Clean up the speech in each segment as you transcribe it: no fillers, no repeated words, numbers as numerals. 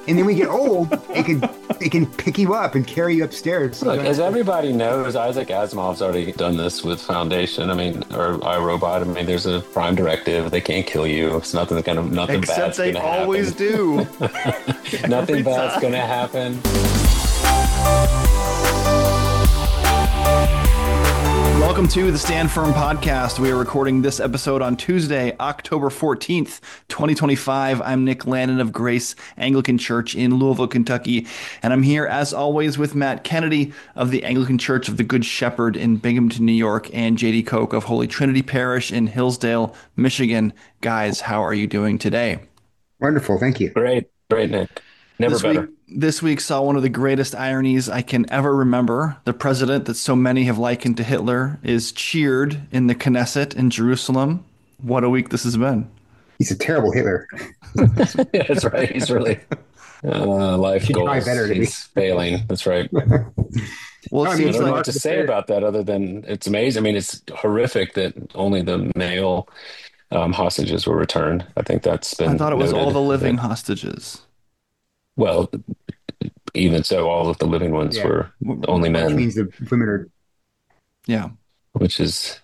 And then when you get old, it can pick you up and carry you upstairs. So you Look, don't as have to. everybody knows, Isaac Asimov's already done this with Foundation. I mean, or iRobot. I mean, there's a prime directive. They can't kill you. It's nothing Except bad's they gonna always happen. do. Nothing Every bad's time. gonna happen. Welcome to the Stand Firm podcast. We are recording this episode on Tuesday, October 14th, 2025. I'm Nick Landon of Grace Anglican Church in Louisville, Kentucky. And I'm here, as always, with Matt Kennedy of the Anglican Church of the Good Shepherd in Binghamton, New York, and JD Koch of Holy Trinity Parish in Hillsdale, Michigan. Guys, how are you doing today? Wonderful. Thank you. Great, Nick. Never This week, better. this week saw one of the greatest ironies I can ever remember. The president that so many have likened to Hitler is cheered in the Knesset in Jerusalem. What a week this has been. He's a terrible Hitler. Yeah, that's right. He's really life Should try goals. better to be. He's failing. That's right. Well, No, it I I mean, seems don't know like what to say about that other than it's amazing. I mean, it's horrific that only the male hostages were returned. I think that's I been thought it was all noted. the living That, hostages. well, even so, all of the living ones yeah, were only which men, means the women are Yeah. which is,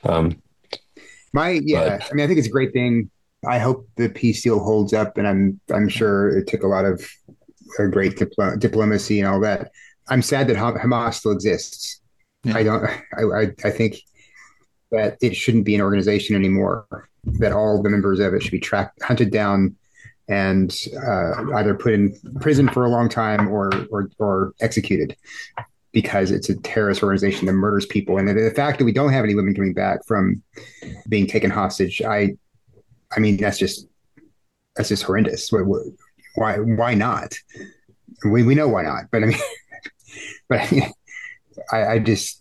yeah. but I mean, I think it's a great thing. I hope the peace deal holds up, and I'm sure it took a lot of great diplomacy and all that. I'm sad that Hamas still exists. I Yeah. don't. I think that it shouldn't be an organization anymore. That all the members of it should be hunted down, and either put in prison for a long time or executed because it's a terrorist organization that murders people. And the fact that we don't have any women coming back from being taken hostage, I mean that's just horrendous. Why not? We know why not, but I mean, but I mean, I just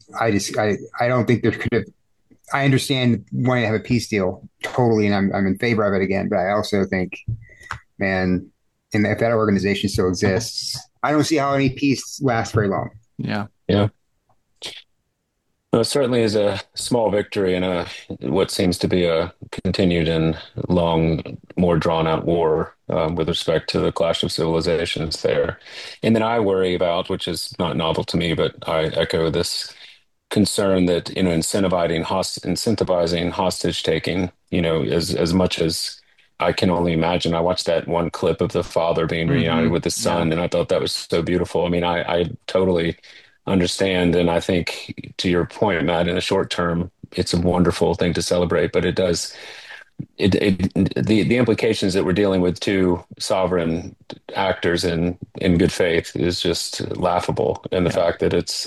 I don't think there could have. I understand wanting to have a peace deal totally, and I'm in favor of it again. But I also think, man, and if that organization still exists, I don't see how any peace lasts very long. Yeah. yeah. No, it certainly is a small victory in what seems to be a continued and long, more drawn out war with respect to the clash of civilizations there. And then I worry about, which is not novel to me, but I echo this concern that incentivizing hostage taking, as much as I can only imagine. I watched that one clip of the father being reunited with his Yeah. son, and I thought that was so beautiful. I mean, I totally understand, and I think to your point, Matt, in the short term, it's a wonderful thing to celebrate, but the implications that we're dealing with two sovereign actors in good faith is just laughable, and the Yeah. fact that it's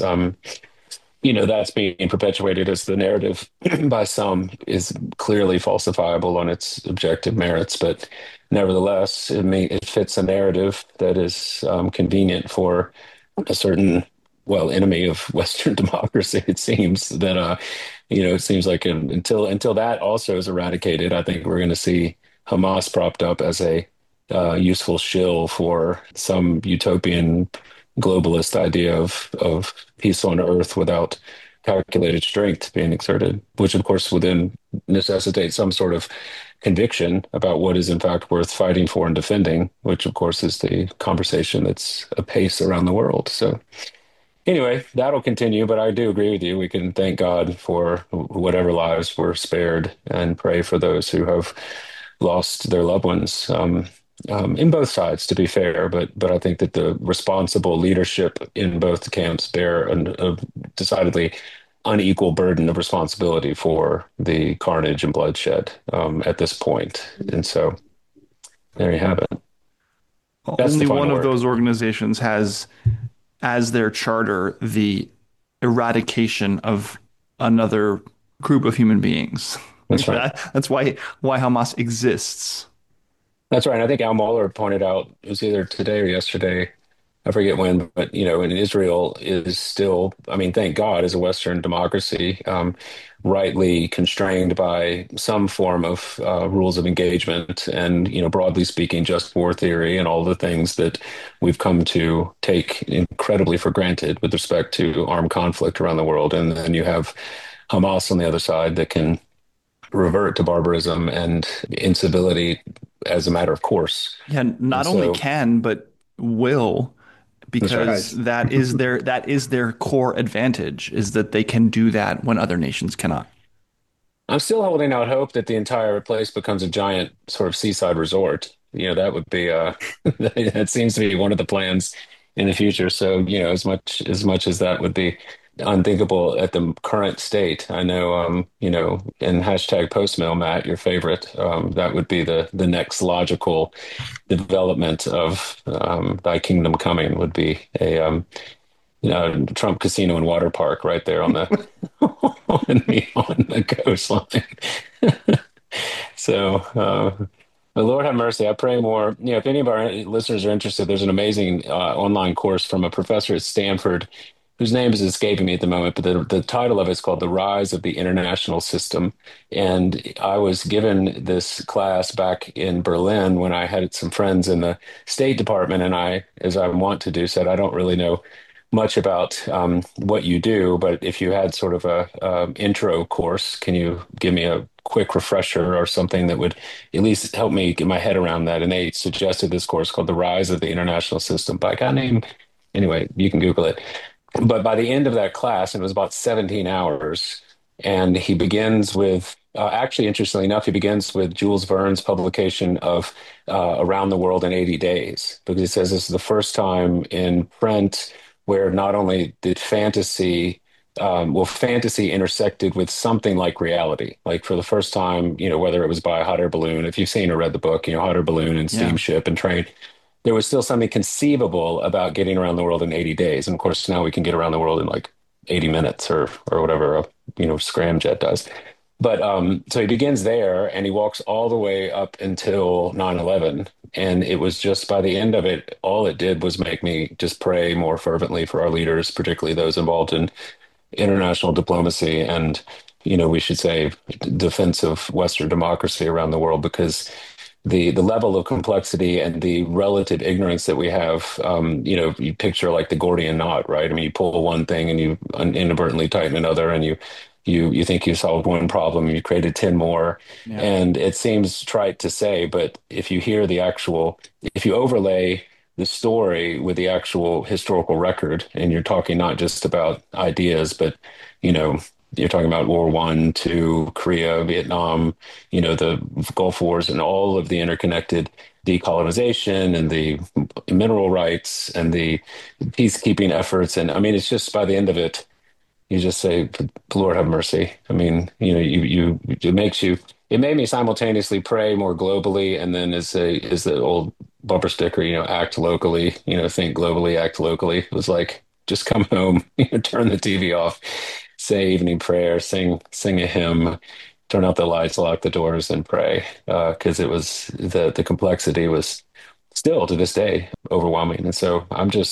that's being perpetuated as the narrative by some is clearly falsifiable on its objective merits, but nevertheless, it fits a narrative that is convenient for a certain, well, enemy of Western democracy. It seems that it seems like until that also is eradicated, I think we're going to see Hamas propped up as a useful shill for some utopian globalist idea of peace on earth without calculated strength being exerted, which of course would then necessitate some sort of conviction about what is in fact worth fighting for and defending, which of course is the conversation that's apace around the world. So anyway, that'll continue, but I do agree with you. We can thank God for whatever lives were spared and pray for those who have lost their loved ones. In both sides, to be fair, but I think that the responsible leadership in both camps bear a decidedly unequal burden of responsibility for the carnage and bloodshed at this point. And so there you have it. That's the Only one final of word. those organizations has as their charter the eradication of another group of human beings. That's right. That's why Hamas exists. That's right. And I think Al Mohler pointed out it was either today or yesterday. I forget when, but in Israel is still, I mean, thank God, is a Western democracy, rightly constrained by some form of rules of engagement and, broadly speaking, just war theory and all the things that we've come to take incredibly for granted with respect to armed conflict around the world. And then you have Hamas on the other side that can revert to barbarism and incivility as a matter of course. Yeah, And not only so, can, but will, That's right. because that is their core advantage, is that they can do that when other nations cannot. I'm still holding out hope that the entire place becomes a giant sort of seaside resort. That would be that seems to be one of the plans in the future. So, as much as that would be unthinkable at the current state, I know in hashtag postmill, Matt, your favorite, that would be the next logical development of Thy Kingdom Coming would be a Trump Casino and Water Park right there on the on the coastline. So, but Lord have mercy. I pray more. If any of our listeners are interested, there's an amazing online course from a professor at Stanford whose name is escaping me at the moment, but the title of it's called The Rise of the International System. And I was given this class back in Berlin when I had some friends in the State Department, and I, as I want to do, said, I don't really know much about what you do, but if you had sort of a intro course, can you give me a quick refresher or something that would at least help me get my head around that? And they suggested this course called The Rise of the International System by a guy named, anyway, you can Google it. But by the end of that class, and it was about 17 hours, and he begins with, actually, interestingly enough, he begins with Jules Verne's publication of Around the World in 80 Days, because he says this is the first time in print where not only did fantasy intersected with something like reality. Like for the first time, whether it was by a hot air balloon, if you've seen or read the book, hot air balloon and Yeah. steamship and train, there was still something conceivable about getting around the world in 80 days. And of course, now we can get around the world in like 80 minutes or whatever scramjet does. But so he begins there and he walks all the way up until 9/11. And it was just by the end of it, all it did was make me just pray more fervently for our leaders, particularly those involved in international diplomacy and, we should say defense of Western democracy around the world, because the level of complexity and the relative ignorance that we have, you picture like the Gordian knot, right? I mean, you pull one thing and you inadvertently tighten another, and you think you solved one problem, you created 10 more. Yeah. And it seems trite to say, but if you overlay the story with the actual historical record, and you're talking not just about ideas, but, you know, you're talking about War I, II, Korea, Vietnam, the Gulf Wars, and all of the interconnected decolonization and the mineral rights and the peacekeeping efforts. And I mean, it's just by the end of it, you just say, Lord have mercy. I mean, it made me simultaneously pray more globally. And then as the old bumper sticker, act locally, think globally, act locally. It was like, just come home, turn the TV off, say evening prayer, sing a hymn, turn out the lights, lock the doors, and pray. Because it was the complexity was still to this day overwhelming. And so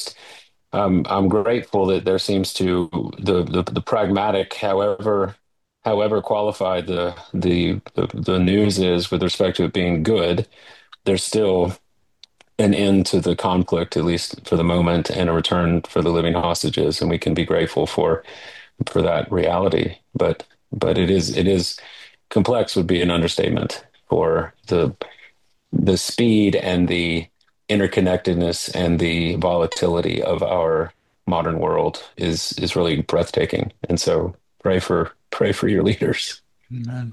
I'm grateful that there seems to the pragmatic, however qualified the news is with respect to it being good, there's still an end to the conflict, at least for the moment, and a return for the living hostages, and we can be grateful for that reality. But it is complex would be an understatement for the speed and the interconnectedness and the volatility of our modern world is really breathtaking. And so pray for your leaders. Amen.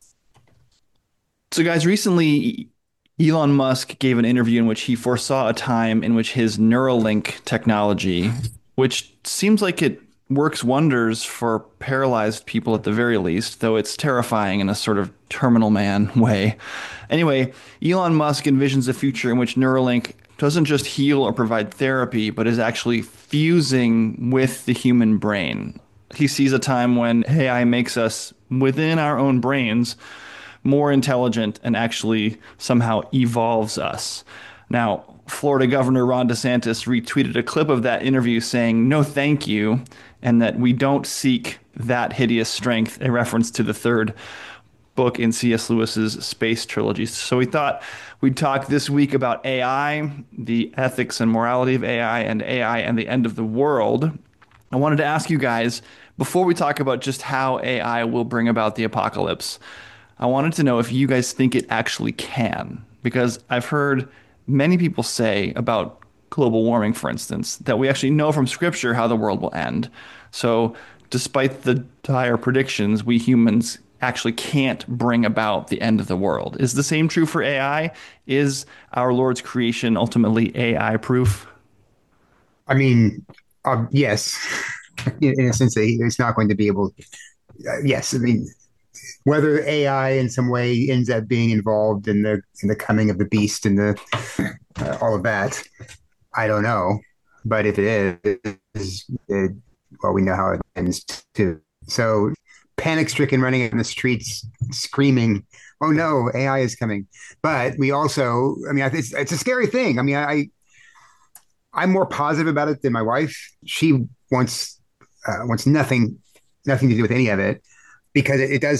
So, guys, recently Elon Musk gave an interview in which he foresaw a time in which his Neuralink technology, which seems like it works wonders for paralyzed people at the very least, though it's terrifying in a sort of terminal man way. Anyway, Elon Musk envisions a future in which Neuralink doesn't just heal or provide therapy, but is actually fusing with the human brain. He sees a time when AI makes us, within our own brains, more intelligent and actually somehow evolves us. Now, Florida Governor Ron DeSantis retweeted a clip of that interview saying, "No, thank you," and that we don't seek that hideous strength, a reference to the third book in C.S. Lewis's space trilogy. So we thought we'd talk this week about AI, the ethics and morality of AI and the end of the world. I wanted to ask you guys, before we talk about just how AI will bring about the apocalypse, I wanted to know if you guys think it actually can, because I've heard many people say about global warming, for instance, that we actually know from scripture how the world will end. So despite the dire predictions, we humans actually can't bring about the end of the world. Is the same true for AI? Is our Lord's creation ultimately AI proof? I mean, yes, in a sense, it's not going to be able. Yes, I mean, whether AI in some way ends up being involved in the coming of the beast and the all of that, I don't know. But if it is, well, we know how it ends too. So panic stricken, running in the streets, screaming, "Oh no, AI is coming!" But we also, I mean, it's a scary thing. I mean, I'm more positive about it than my wife. She wants nothing to do with any of it because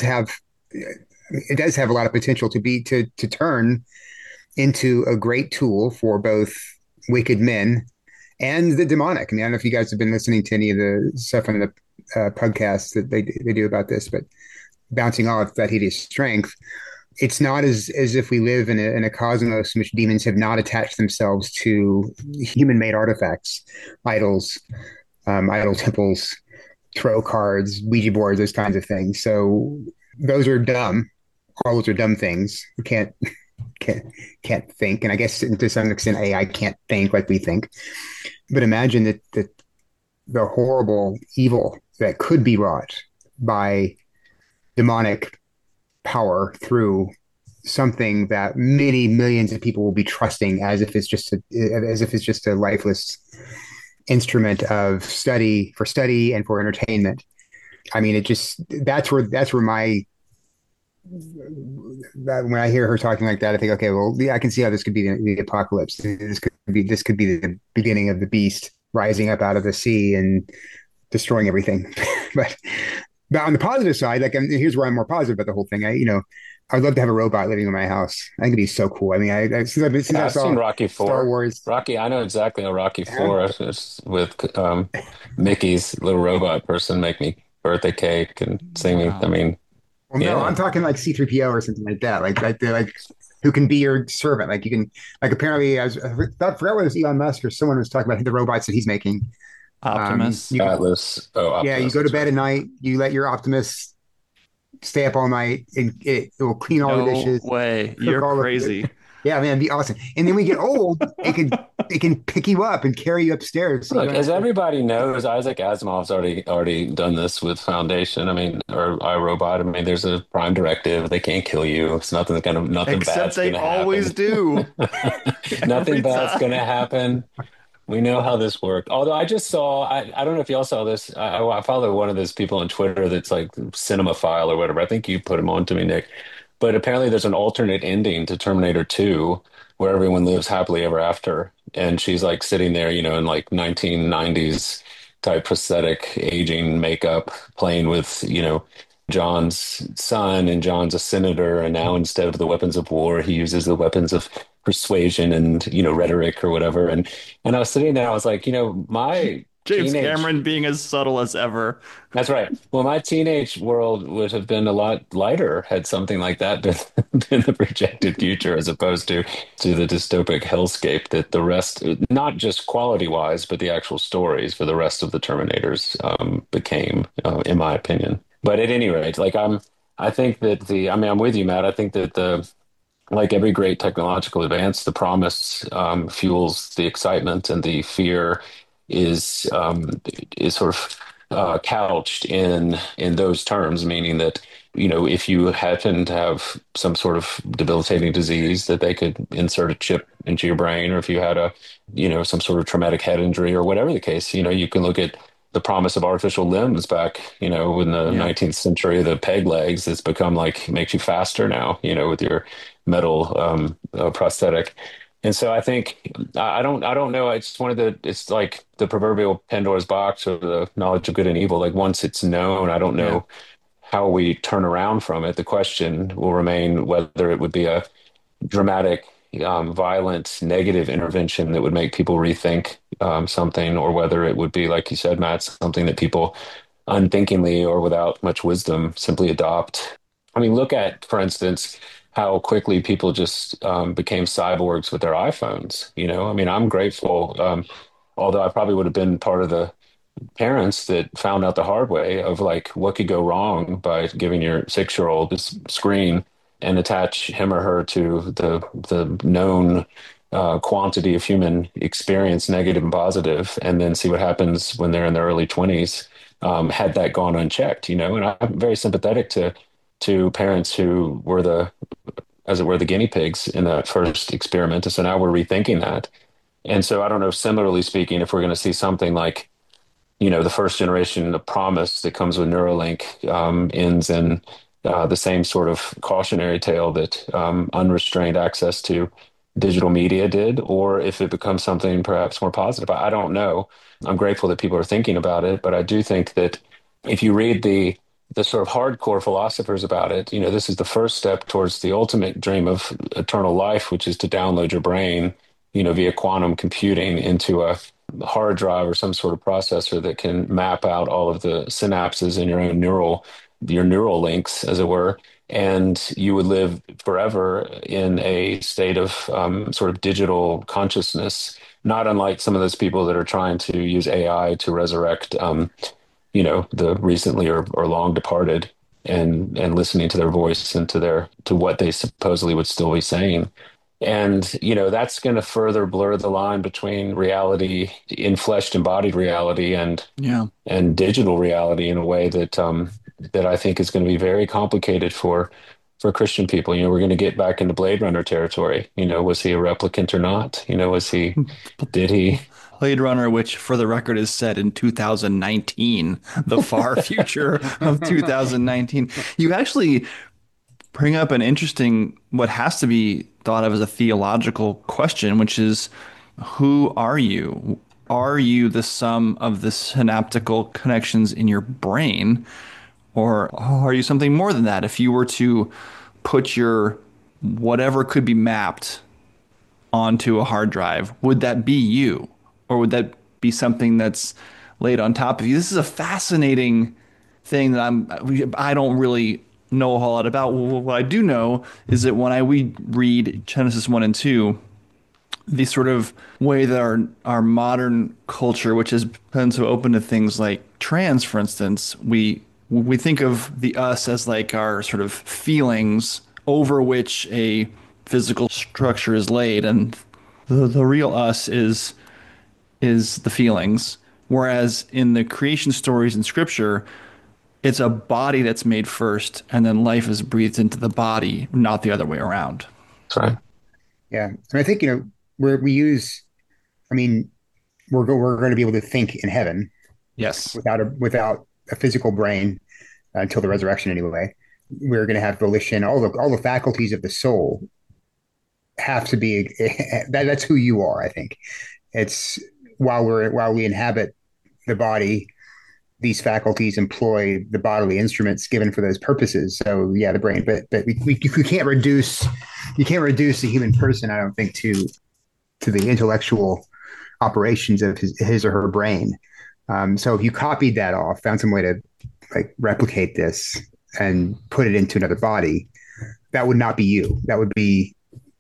it does have a lot of potential to turn into a great tool for both wicked men and the demonic. I mean, I don't know if you guys have been listening to any of the stuff on the podcasts that they do about this, but bouncing off that hideous strength, it's not as if we live in a cosmos in which demons have not attached themselves to human made artifacts, idols, idol temples, tarot cards, Ouija boards, those kinds of things. So those are dumb. All those are dumb things. We can't can't think, and I guess to some extent AI can't think like we think. But imagine that the horrible evil that could be wrought by demonic power through something that many millions of people will be trusting as if it's just a lifeless instrument of study and for entertainment. I mean, it just that's where my when I hear her talking like that, I think, okay, well, yeah, I can see how this could be the apocalypse. This could be the beginning of the beast rising up out of the sea and destroying everything. but but on the positive side, like here's where I'm more positive about the whole thing. I'd love to have a robot living in my house. I think it'd be so cool. I mean, since I I've saw seen Rocky Star Four. Wars, Rocky, I know exactly how Rocky yeah. Four is with Mickey's little robot person make me birthday cake and sing me. I Wow. mean, Well, no, yeah. I'm talking like C3PO or something like that. Like who can be your servant? Like you can like apparently I forgot whether it was Elon Musk or someone was talking about the robots that he's making. Optimus. You could Atlas. Oh, Yeah, you Optimus. go to That's bed right. at night, you let your Optimus stay up all night, and it will clean all the No dishes, way. cook You're all the food. crazy. Yeah, man, it'd be awesome. And then we get old, it can pick you up and carry you upstairs, so you Look, don't as have to. everybody knows, Isaac Asimov's already done this with Foundation. I mean, or iRobot. I mean, there's a prime directive. They can't kill you. It's nothing Except bad's they gonna always happen. do. Nothing Every bad's time. gonna happen. We know how this worked. Although I just saw, I don't know if y'all saw this. I follow one of those people on Twitter that's like Cinemaphile or whatever. I think you put him on to me, Nick. But apparently there's an alternate ending to Terminator 2 where everyone lives happily ever after. And she's like sitting there, in like 1990s type prosthetic aging makeup, playing with, John's son, and John's a senator. And now instead of the weapons of war, he uses the weapons of persuasion and, rhetoric or whatever. And I was sitting there, I was like, my James teenage Cameron being as subtle as ever. that's right. Well, my teenage world would have been a lot lighter had something like that been, been the projected future as opposed to the dystopic hellscape that the rest, not just quality wise, but the actual stories for the rest of the Terminators became, in my opinion. But at any rate, I think that I mean, I'm with you, Matt. I think that like every great technological advance, the promise fuels the excitement, and the fear is sort of couched in those terms, meaning that if you happen to have some sort of debilitating disease, that they could insert a chip into your brain, or if you had some sort of traumatic head injury or whatever the case, you can look at the promise of artificial limbs back, in the Yeah. 19th century, the peg legs. It's become like makes you faster now, with your metal prosthetic. And so I think I don't know. It's like the proverbial Pandora's box, or the knowledge of good and evil. Like once it's known, I don't Yeah. know how we turn around from it. The question will remain whether it would be a dramatic, violent, negative intervention that would make people rethink something, or whether it would be, like you said, Matt, something that people unthinkingly or without much wisdom simply adopt. I mean, look at, for instance, how quickly people just became cyborgs with their iPhones. I mean, I'm grateful, although I probably would have been part of the parents that found out the hard way of like what could go wrong by giving your 6-year-old this screen and attach him or her to the known quantity of human experience, negative and positive, and then see what happens when they're in their early 20s. Had that gone unchecked, and I'm very sympathetic to parents who were as it were, the guinea pigs in that first experiment. And so now we're rethinking that. And so I don't know, similarly speaking, if we're going to see something like, the first generation of promise that comes with Neuralink ends in the same sort of cautionary tale that unrestrained access to digital media did, or if it becomes something perhaps more positive. I don't know. I'm grateful that people are thinking about it, but I do think that if you read the sort of hardcore philosophers about it, this is the first step towards the ultimate dream of eternal life, which is to download your brain, via quantum computing into a hard drive or some sort of processor that can map out all of the synapses in your neural links, as it were, and you would live forever in a state of sort of digital consciousness, not unlike some of those people that are trying to use AI to resurrect, the recently or long departed, and listening to their voice and to what they supposedly would still be saying. And, that's going to further blur the line between reality, in-fleshed embodied reality, Yeah. and digital reality in a way that I think is going to be very complicated for Christian people. We're going to get back into Blade Runner territory. Was he a replicant or not? Did he? Blade Runner, which for the record is set in 2019, the far future of 2019. You actually bring up an interesting, what has to be thought of as a theological question, which is, who are you? Are you the sum of the synaptical connections in your brain, or are you something more than that? If you were to put your whatever could be mapped onto a hard drive, would that be you? Or would that be something that's laid on top of you? This is a fascinating thing that I don't really know a whole lot about. What I do know is that when we read Genesis 1 and 2, the sort of way that our modern culture, which has been so open to things like trans, for instance, we think of the us as like our sort of feelings over which a physical structure is laid, and the real us is the feelings. Whereas in the creation stories in Scripture, it's a body that's made first, and then life is breathed into the body, not the other way around. Sorry. Yeah. And I think, we use, I mean, we're going to be able to think in heaven Yes. without a physical brain until the resurrection anyway. We're going to have volition, all the faculties of the soul have to be that's who you are, I think. It's while we inhabit the body, these faculties employ the bodily instruments given for those purposes. So yeah, the brain, but you can't reduce the human person, I don't think, to the intellectual operations of his or her brain. So if you copied that off, found some way to like replicate this and put it into another body, that would not be you. That would be,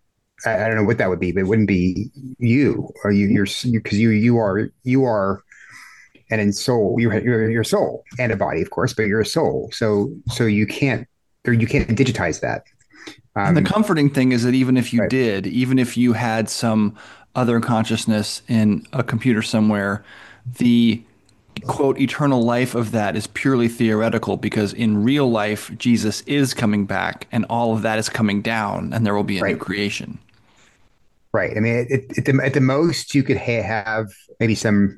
I don't know what that would be, but it wouldn't be you, or because you are and in soul, you're soul and a body, of course, but you're a soul. So you can't digitize that. And the comforting thing is that even if you Right. did, even if you had some other consciousness in a computer somewhere, the quote eternal life of that is purely theoretical, because in real life, Jesus is coming back and all of that is coming down and there will be a new Right. creation. Right. I mean, at the most, you could have maybe some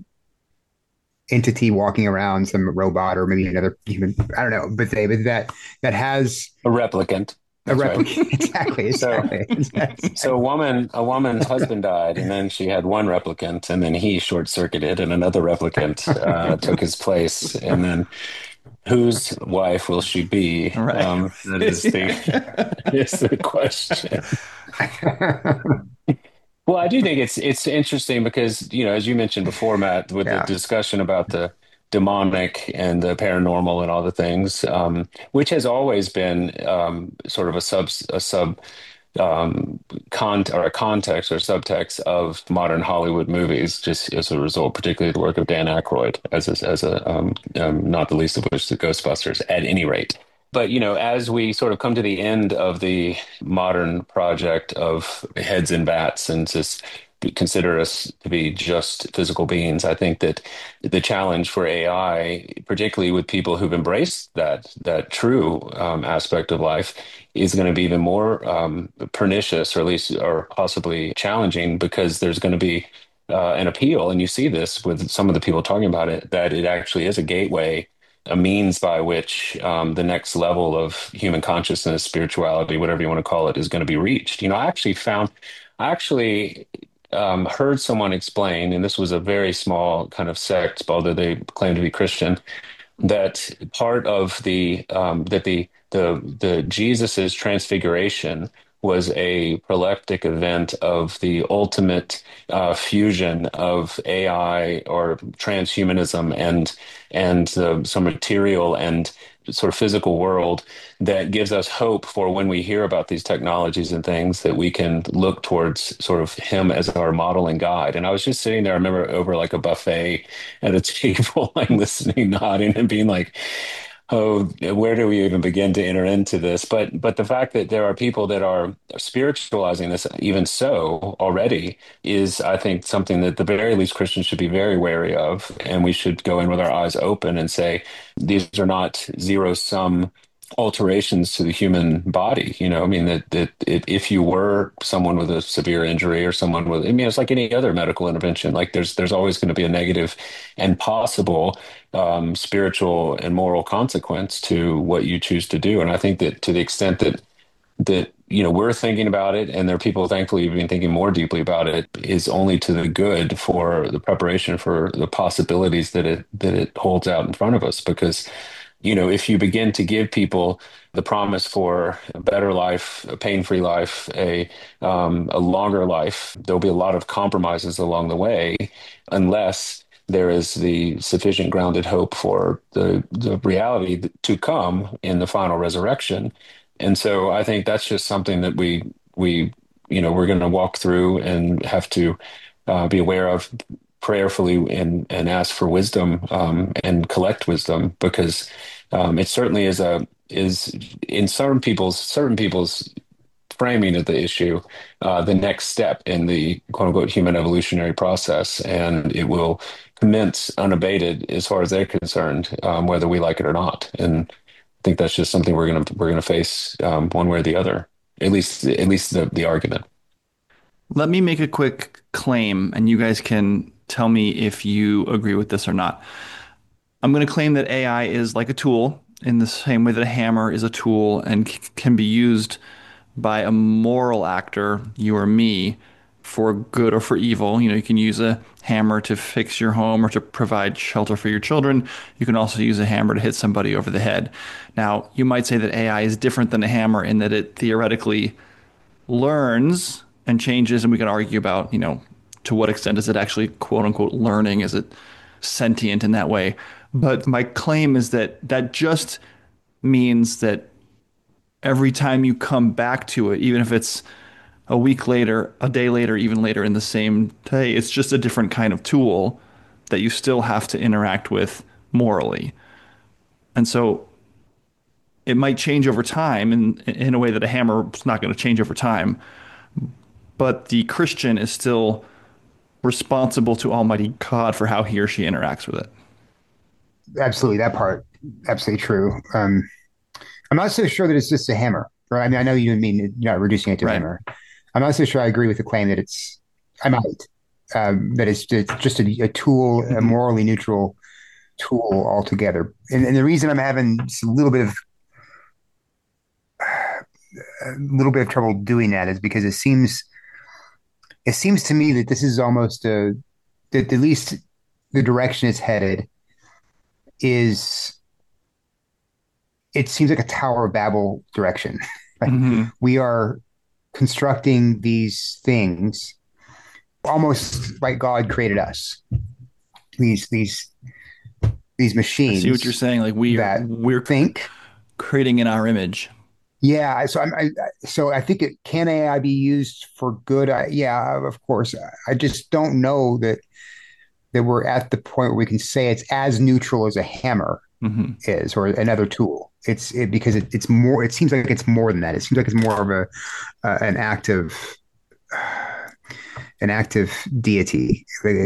entity walking around, some robot, or maybe another human. I don't know, but that has A replicant. a That's right. replica. Exactly. So, Exactly. so a woman's husband died, and then she had one replicant, and then he short circuited, and another replicant took his place, and then whose wife will she be? All right. That is is the question. Well, I do think it's interesting because, as you mentioned before, Matt, with the Yeah. discussion about demonic and the paranormal and all the things, which has always been sort of a sub or a context or subtext of modern Hollywood movies, just as a result, particularly the work of Dan Aykroyd, not the least of which the Ghostbusters, at any rate. But as we sort of come to the end of the modern project of heads and bats and just consider us to be just physical beings, I think that the challenge for AI, particularly with people who've embraced that true aspect of life, is going to be even more pernicious, or at least, or possibly challenging, because there's going to be an appeal, and you see this with some of the people talking about it, that it actually is a gateway, a means by which the next level of human consciousness, spirituality, whatever you want to call it, is going to be reached. I actually heard someone explain, and this was a very small kind of sect, although they claim to be Christian, that part of the Jesus's transfiguration was a proleptic event of the ultimate fusion of AI or transhumanism and some material and sort of physical world that gives us hope for when we hear about these technologies and things, that we can look towards sort of him as our model and guide. And I was just sitting there, I remember, over like a buffet at a table, like listening, nodding, and being like, oh, where do we even begin to enter into this? But the fact that there are people that are spiritualizing this, even so, already, is, I think, something that the very least Christians should be very wary of, and we should go in with our eyes open and say these are not zero sum alterations to the human body. I mean, that if you were someone with a severe injury, or someone with, I mean, it's like any other medical intervention, like there's always going to be a negative and possible spiritual and moral consequence to what you choose to do. And I think that to the extent that we're thinking about it, and there are people, thankfully, who've been thinking more deeply about it, is only to the good for the preparation for the possibilities that it holds out in front of us. Because if you begin to give people the promise for a better life, a pain-free life, a longer life, there'll be a lot of compromises along the way, unless there is the sufficient grounded hope for the reality to come in the final resurrection. And so I think that's just something that we're going to walk through and have to be aware of prayerfully, and ask for wisdom, and collect wisdom, because it certainly is in certain people's framing of the issue, the next step in the quote unquote human evolutionary process, and it will commence unabated as far as they're concerned, whether we like it or not. And I think that's just something we're gonna face, one way or the other. At least the argument. Let me make a quick claim, and you guys can tell me if you agree with this or not. I'm going to claim that AI is like a tool, in the same way that a hammer is a tool and can be used by a moral actor, you or me, for good or for evil. You can use a hammer to fix your home or to provide shelter for your children. You can also use a hammer to hit somebody over the head. Now, you might say that AI is different than a hammer in that it theoretically learns and changes, and we can argue about, to what extent is it actually quote unquote learning? Is it sentient in that way? But my claim is that just means that every time you come back to it, even if it's a week later, a day later, even later in the same day, it's just a different kind of tool that you still have to interact with morally. And so it might change over time in a way that a hammer is not going to change over time. But the Christian is still responsible to Almighty God for how he or she interacts with it. Absolutely, that part, absolutely true. I'm not so sure that it's just a hammer, right? I mean, I know you mean you're not reducing it to a hammer. I'm not so sure I agree with the claim that I might, that it's just a tool, a morally neutral tool altogether. And the reason I'm having a little bit of trouble doing that is because it seems to me that this is almost that at least the direction it's headed is, it seems like a Tower of Babel direction. Like, we are constructing these things almost like God created us. These these I see what you're machines saying. Like that we're think. creating in our image. Yeah, so I think it can AI be used for good? Yeah, of course. I just don't know that we're at the point where we can say it's as neutral as a hammer Hmm. is or another tool. Because it's more. It seems like it's more than that. It seems like it's more of a an active an active deity.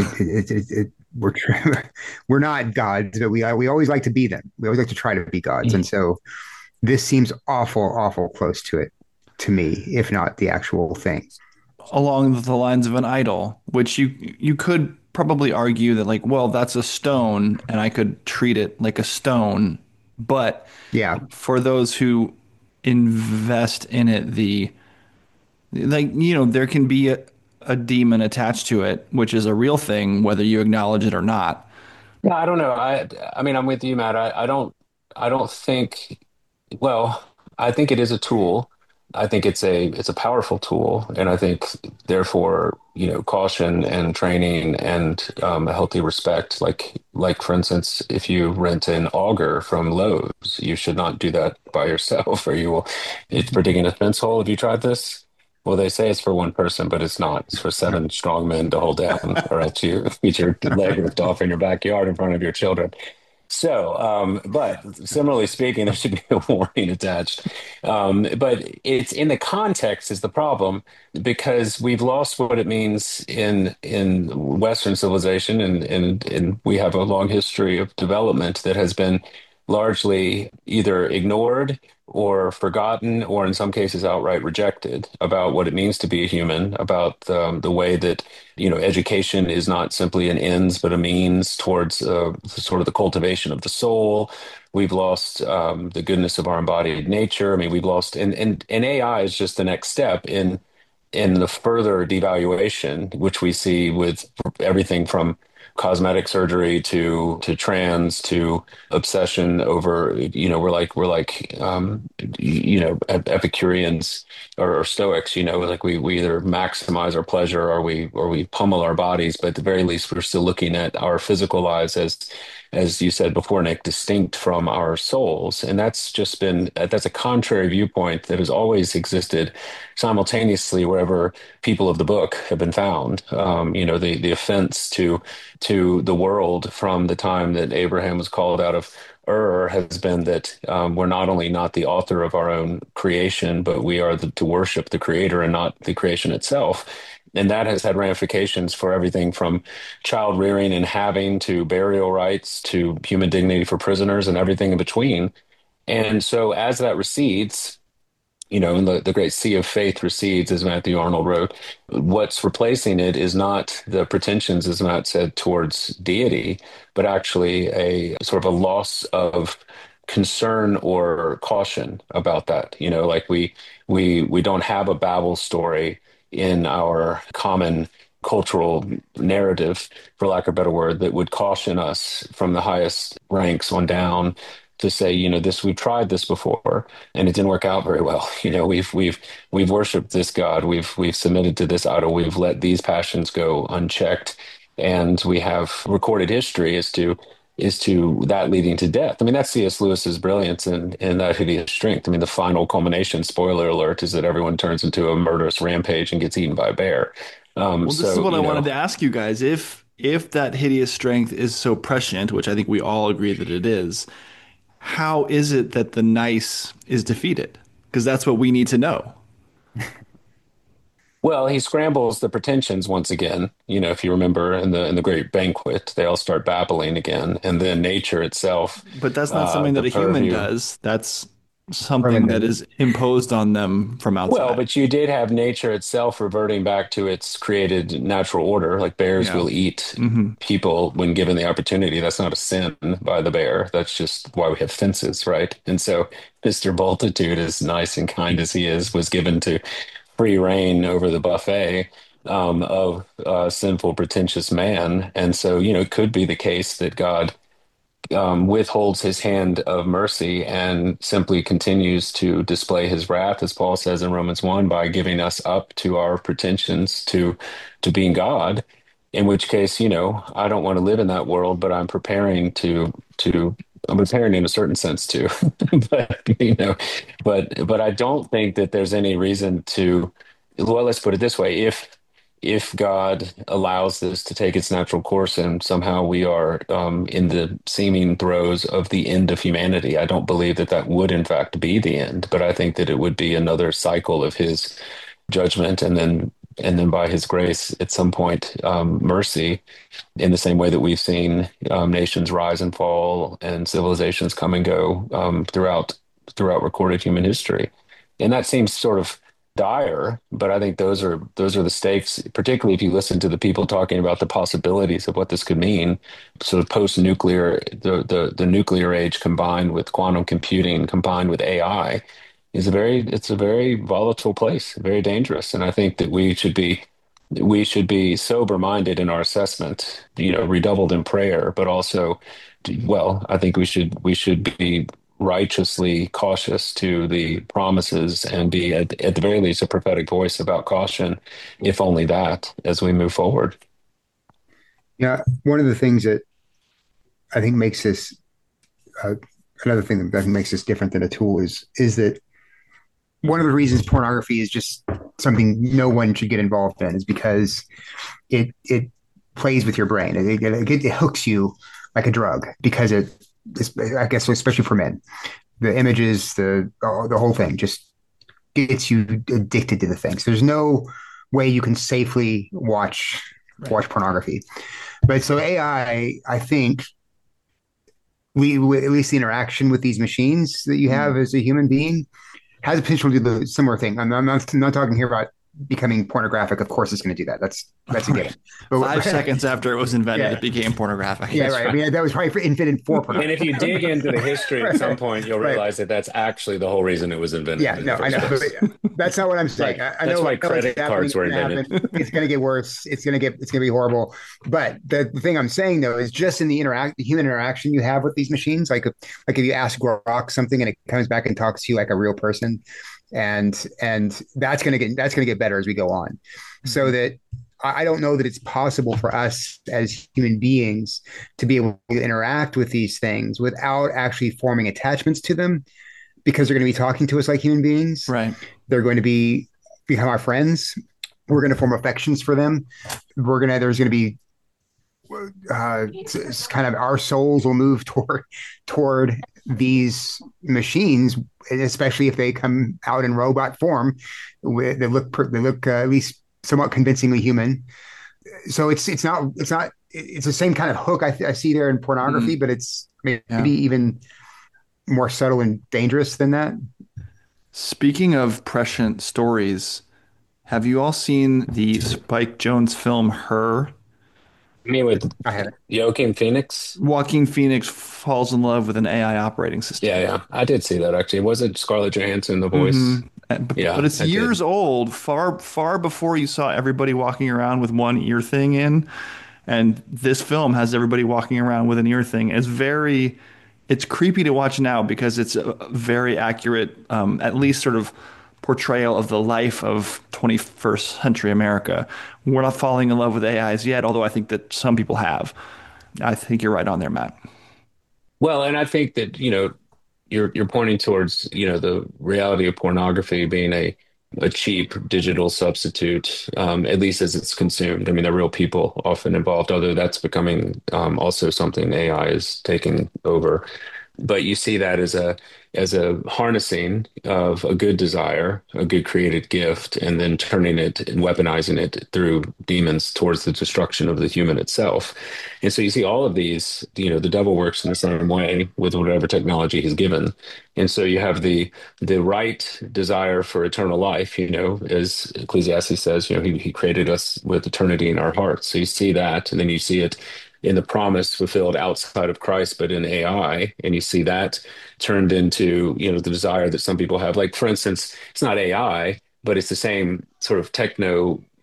We're we're not gods, but we always like to be them. We always like to try to be gods, and so this seems awful close to it to me, if not the actual thing. Along the lines of an idol, which you could probably argue that like, well, that's a stone, and I could treat it like a stone. But Yeah, for those who invest in it, the like, there can be a demon attached to it, which is a real thing, whether you acknowledge it or not. Yeah, I don't know. I mean, I'm with you, Matt. I don't think, well, I think it is a tool. I think it's a powerful tool, and I think therefore, caution and training and a healthy respect, like for instance, if you rent an auger from Lowe's, you should not do that by yourself, or you will. It's for digging a fence hole. Have you tried this? Well, they say it's for one person, but it's not. It's for seven strong men to hold down, or else you get your leg ripped off in your backyard in front of your children. So, but similarly speaking, there should be a warning attached. But it's in the context is the problem because we've lost what it means in Western civilization, and we have a long history of development that has been largely either ignored or forgotten, or in some cases outright rejected about what it means to be a human, about the way that education is not simply an ends but a means towards sort of the cultivation of the soul. We've lost the goodness of our embodied nature. I mean, we've lost, and AI is just the next step in the further devaluation, which we see with everything from cosmetic surgery to trans to obsession over, we're like Epicureans or Stoics, like we either maximize our pleasure or we pummel our bodies, but at the very least we're still looking at our physical lives as you said before, Nick, distinct from our souls. And that's a contrary viewpoint that has always existed simultaneously wherever people of the book have been found. The offense to the world from the time that Abraham was called out of Ur has been that we're not only not the author of our own creation, but we are to worship the creator and not the creation itself. And that has had ramifications for everything from child rearing and having to burial rights to human dignity for prisoners and everything in between. And so as that recedes, and the great sea of faith recedes, as Matthew Arnold wrote, what's replacing it is not the pretensions, as Matt said, towards deity, but actually a sort of a loss of concern or caution about that. Like we don't have a Babel story in our common cultural narrative, for lack of a better word, that would caution us from the highest ranks on down to say, this we've tried this before and it didn't work out very well. We've worshipped this God, we've submitted to this idol, we've let these passions go unchecked, and we have recorded history as to that leading to death. I mean, that's C.S. Lewis's brilliance in that hideous strength. I mean, the final culmination, spoiler alert, is that everyone turns into a murderous rampage and gets eaten by a bear. Well, this is So, what I wanted to ask you guys. If that hideous strength is so prescient, which I think we all agree that it is, how is it that the nice is defeated? Because that's what we need to know. well, he scrambles the pretensions once again. If you remember in the great banquet, they all start babbling again, and then nature itself, But that's not something that the a human purview. does. That's something that permanent. is imposed on them from Well, outside. but you did have nature itself reverting back to its created natural order. Like bears Yeah. will eat Hmm. people when given the opportunity. That's not a sin by the bear. That's just why we have fences, right? And so Mr. Bultitude, as nice and kind as he is, was given to free reign over the buffet of sinful, pretentious man. And so, it could be the case that God withholds his hand of mercy and simply continues to display his wrath, as Paul says in Romans 1, by giving us up to our pretensions to being God. in which case, I don't want to live in that world, but I'm preparing in a certain sense too. But but I don't think that there's any reason to, well, let's put it this way. If God allows this to take its natural course and somehow we are in the seeming throes of the end of humanity, I don't believe that that would in fact be the end, but I think that it would be another cycle of his judgment, and then by his grace at some point, mercy, in the same way that we've seen nations rise and fall and civilizations come and go throughout recorded human history. And that seems sort of dire, but I think those are the stakes, particularly if you listen to the people talking about the possibilities of what this could mean, sort of post-nuclear, the nuclear age combined with quantum computing, combined with AI, it's a very volatile place, very dangerous. And I think that we should be sober minded in our assessment, redoubled in prayer, but also, well, I think we should be righteously cautious to the promises and be at the very least a prophetic voice about caution, if only that, as we move forward. Yeah, one of the things that I think makes this uh, another thing that I think makes this different than a tool is that one of the reasons pornography is just something no one should get involved in is because it plays with your brain. It hooks you like a drug because I guess especially for men, the images, the whole thing just gets you addicted to the things. There's no way you can safely watch pornography. But so AI, I think at least the interaction with these machines that you have as a human being has the potential to do the similar thing. I'm not talking here about becoming pornographic. Of course, it's going to do that. That's a given. Right. But 5 seconds after it was invented, yeah, it became pornographic. yeah, That's right. I right. mean, that was probably invented for And if pornography. you dig into the history at some point, you'll Right. realize that that's actually the whole reason it was invented Yeah, in the no, I first know, but place. that's not what I'm saying. Right. I That's know, why I know it's credit happening. cards It's were going to invented. happen. It's going to get worse. It's going to be horrible. But the thing I'm saying though is just in the human interaction you have with these machines, like if you ask Grok something and it comes back and talks to you like a real person, and that's going to get better as we go on. So Mhm. that I don't know that it's possible for us as human beings to be able to interact with these things without actually forming attachments to them because they're going to be talking to us like human beings. Right. They're going to become our friends. We're going to form affections for them. There's going to be it's kind of our souls will move toward these machines, especially if they come out in robot form. They look at least somewhat convincingly human. So it's the same kind of hook I see there in pornography, Mhm. but it's maybe Yeah. even more subtle and dangerous than that. Speaking of prescient stories, have you all seen the Spike Jonze film Her? I mean, with I haven't. Joaquin Phoenix. Joaquin Phoenix falls in love with an AI operating Yeah, system. yeah, I did see that actually. Was it Scarlett Johansson, the hmm voice? But Yeah, it's I did. years old, far, far before you saw everybody walking around with one ear thing in. And this film has everybody walking around with an ear thing. It's creepy to watch now because it's a very accurate, at least sort of portrayal of the life of 21st century America. We're not falling in love with AIs yet, although I think that some people have. I think you're right on there, Matt. Well, and I think that, you're pointing towards, the reality of pornography being a cheap digital substitute, at least as it's consumed. I mean, there are real people often involved, although that's becoming also something AI is taking over. But you see that as a harnessing of a good desire, a good created gift, and then turning it and weaponizing it through demons towards the destruction of the human itself. And so you see all of these, the devil works in the same way with whatever technology he's given. And so you have the right desire for eternal life, as Ecclesiastes says, he created us with eternity in our hearts. So you see that, and then you see it in the promise fulfilled outside of Christ, but in AI, and you see that turned into, the desire that some people have. Like, for instance, it's not AI, but it's the same sort of techno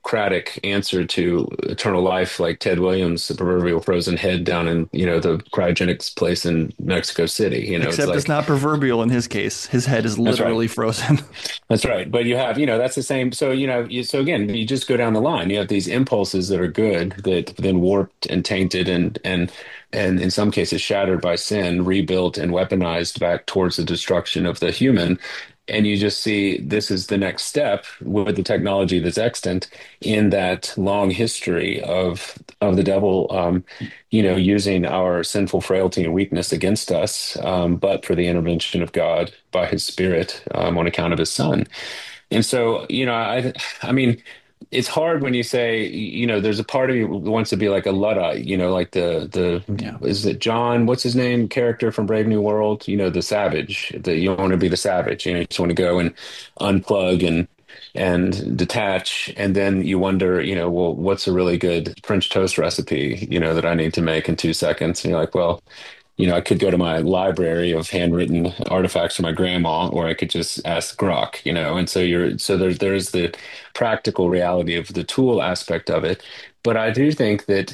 technocratic answer to eternal life, like Ted Williams, the proverbial frozen head down in, the cryogenics place in Mexico City. It's Except it's like, not proverbial in his case. His head is that's right. literally frozen. That's right. But you have, that's the same. So, so again, you just go down the line. You have these impulses that are good that then warped and tainted and in some cases shattered by sin, rebuilt and weaponized back towards the destruction of the human. And you just see this is the next step with the technology that's extant in that long history of the devil, using our sinful frailty and weakness against us, but for the intervention of God by His Spirit, on account of His Son. And so, I mean, it's hard when you say, there's a part of you who wants to be like a Luddite, like Yeah. is it John, what's his name, character from Brave New World, the savage, that you want to be the savage, you just want to go and unplug and detach. And then you wonder, well, what's a really good French toast recipe, that I need to make in 2 seconds? And you're like, well, I could go to my library of handwritten artifacts from my grandma, or I could just ask Grok, and so there's the practical reality of the tool aspect of it. But I do think that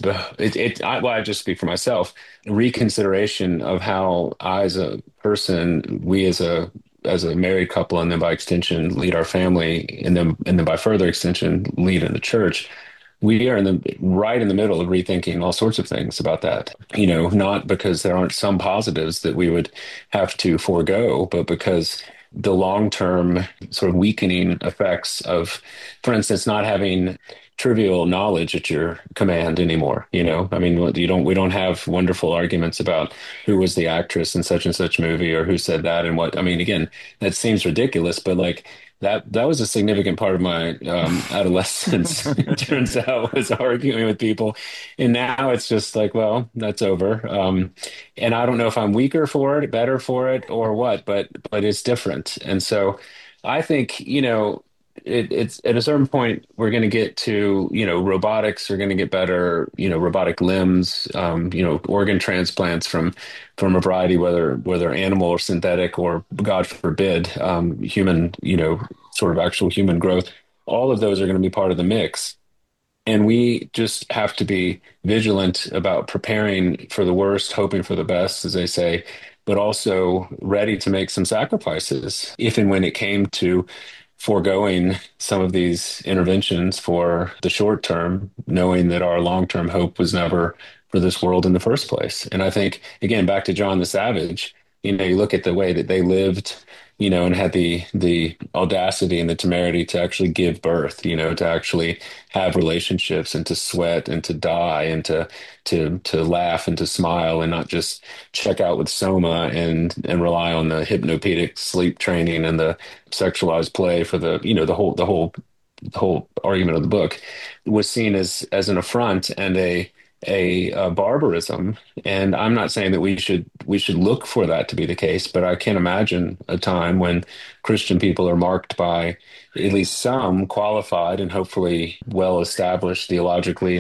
I just speak for myself, reconsideration of how I, as a person, we as a married couple, and then by extension lead our family, and then by further extension lead in the church. We are right in the middle of rethinking all sorts of things about that. Not because there aren't some positives that we would have to forego, but because the long-term sort of weakening effects of, for instance, not having trivial knowledge at your command anymore. I mean, we don't have wonderful arguments about who was the actress in such and such movie, or who said that and what. I mean, again, that seems ridiculous, but like that was a significant part of my adolescence. It turns out, was arguing with people, and now it's just like, well, that's over. And I don't know if I'm weaker for it, better for it, or what, but it's different. And so I think, it's at a certain point we're going to get to, robotics are going to get better, robotic limbs, organ transplants from a variety, whether animal or synthetic, or God forbid, human, sort of actual human growth. All of those are going to be part of the mix. And we just have to be vigilant about preparing for the worst, hoping for the best, as they say, but also ready to make some sacrifices if and when it came to foregoing some of these interventions for the short term, knowing that our long term hope was never for this world in the first place. And I think, again, back to John the Savage, you look at the way that they lived, and had the audacity and the temerity to actually give birth, to actually have relationships, and to sweat, and to die, and to laugh, and to smile, and not just check out with soma and rely on the hypnopedic sleep training and the sexualized play for the whole argument of the book, was seen as an affront and a barbarism. And I'm not saying that we should look for that to be the case, but I can imagine a time when Christian people are marked by at least some qualified and hopefully well established theologically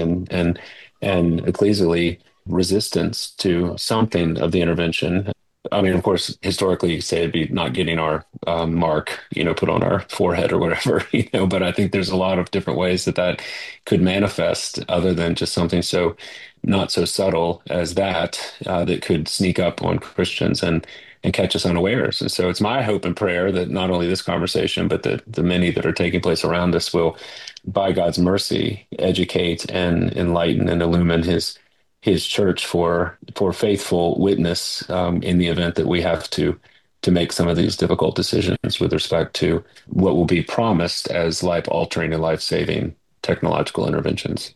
and ecclesially resistance to something of the intervention. I mean, of course, historically, you say it'd be not getting our mark, put on our forehead or whatever, but I think there's a lot of different ways that could manifest, other than just something so not so subtle as that could sneak up on Christians and catch us unawares. And so it's my hope and prayer that not only this conversation, but that the many that are taking place around us will, by God's mercy, educate and enlighten and illumine his church for faithful witness, in the event that we have to make some of these difficult decisions with respect to what will be promised as life-altering and life-saving technological interventions.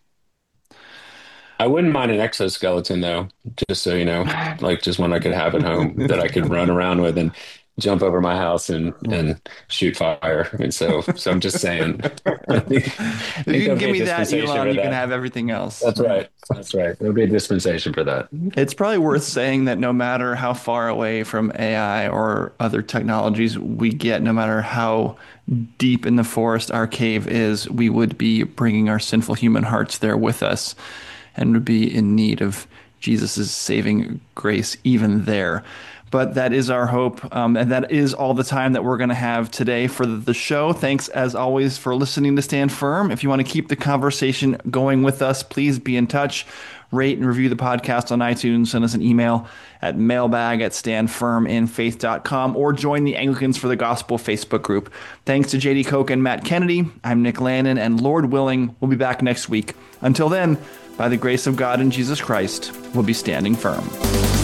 I wouldn't mind an exoskeleton, though, just so you know, like just one I could have at home that I could run around with and jump over my house and shoot fire. And so I'm just saying. If you can give me that, Elon, you can have everything else. That's right. That's right. There'll be a dispensation for that. It's probably worth saying that no matter how far away from AI or other technologies we get, no matter how deep in the forest our cave is, we would be bringing our sinful human hearts there with us, and would be in need of Jesus' saving grace even there. but that is our hope. And that is all the time that we're going to have today for the show. Thanks, as always, for listening to Stand Firm. If you want to keep the conversation going with us, please be in touch. Rate and review the podcast on iTunes. Send us an email at mailbag@standfirminfaith.com or join the Anglicans for the Gospel Facebook group. Thanks to JD Koch and Matt Kennedy. I'm Nick Landon, and Lord willing, we'll be back next week. Until then, by the grace of God and Jesus Christ, we'll be standing firm.